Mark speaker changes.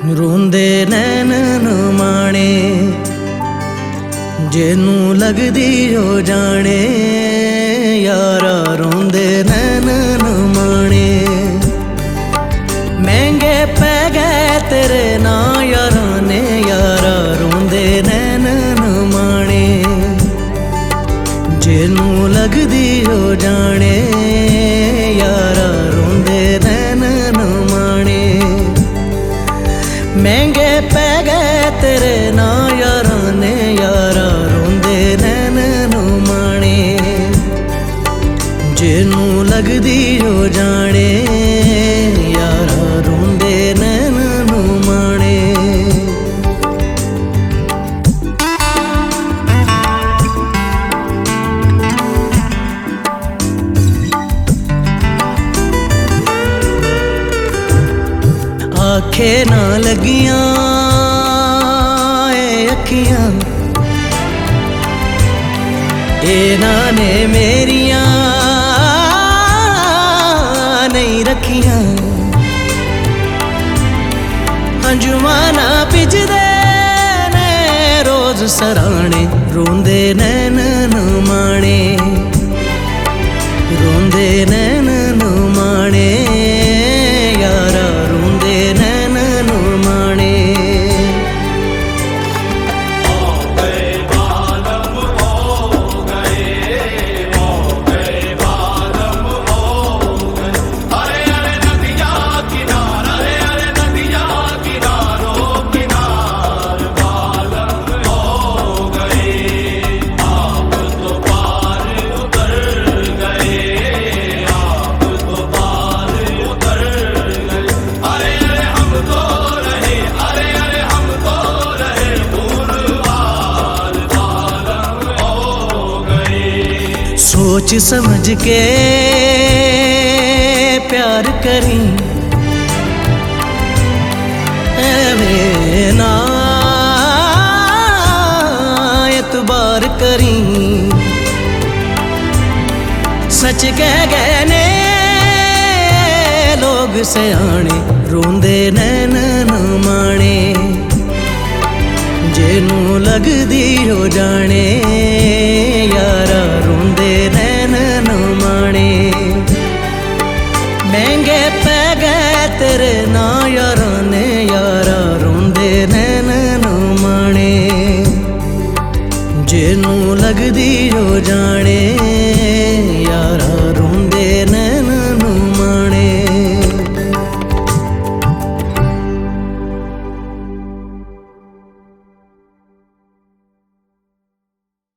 Speaker 1: रोंदे नैनन माणे जेनू लगदी हो जाने यारा रोंदे नैनन माणे। महंगे पै गए तेरे ना यारा ने यारा रोंदे नैनन माणे जेनू लगदी हो जाने यारा रोंदे नैनन माणे। महंगे पै गए तेरे ना यारा ने यारा रोंदे नैनन माणे जेनू लगदी हो जाने यारा रोंदे नैनन माणे। आखे ना लगियां अखियां इन्हां ने मेरियां नहीं रखियां। अंजुमाना पिजदे ने रोज सराणे रोंदे नैनन माणे रोंदे नैनन माणे यारा रोंदे नैनन माणे। सोच समझ के प्यार करी एवें ना एतबार करी। सच कह गए ने लोग सयाने रोंदे नैनन माणे जेनू लगदी हो जाने यारा रोंदे नैनन माणे। महंगे पै गए तेरे ना यारा ने यारा रोंदे नैनन माणे जेनू लगदी हो जाने यारा